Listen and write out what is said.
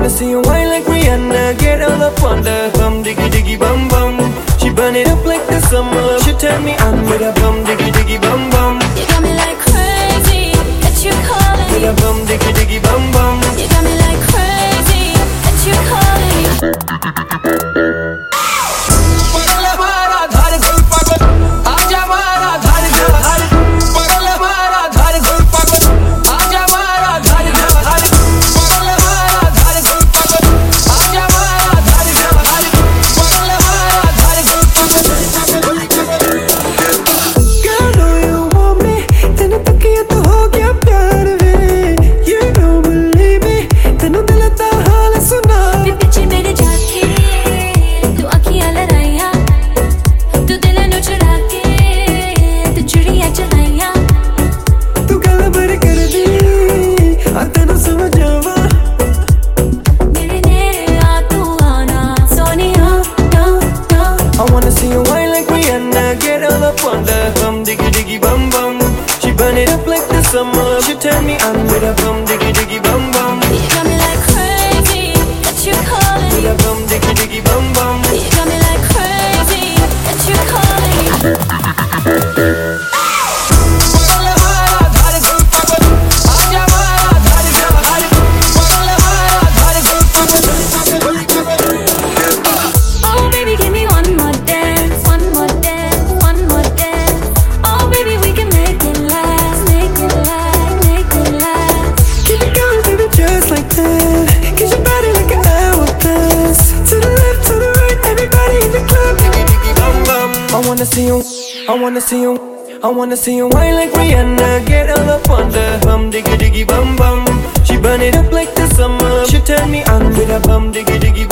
wanna see you whine like Rihanna, get all up on the bum diggy diggy bum bum. She burn it up like the summer. She turn me on with a bum diggy diggy bum bum. You got me like crazy, that you calling me. With a bum diggy diggy bum bum. You got me like crazy, that you calling me. I wanna see you whine like Rihanna, get all up on the bum diggy diggy bum bum. She burn it up like the summer. She turn me on with a bum diggy diggy bum bum. You got me like crazy, that you calling me. With a bum diggy diggy bum bum. You got me like crazy, that you calling me. I wanna see you, I wanna see you whine like Rihanna, get all up on the bum diggy diggy bum bum. She burn it up like the summer. She turn me on with a bum diggy diggy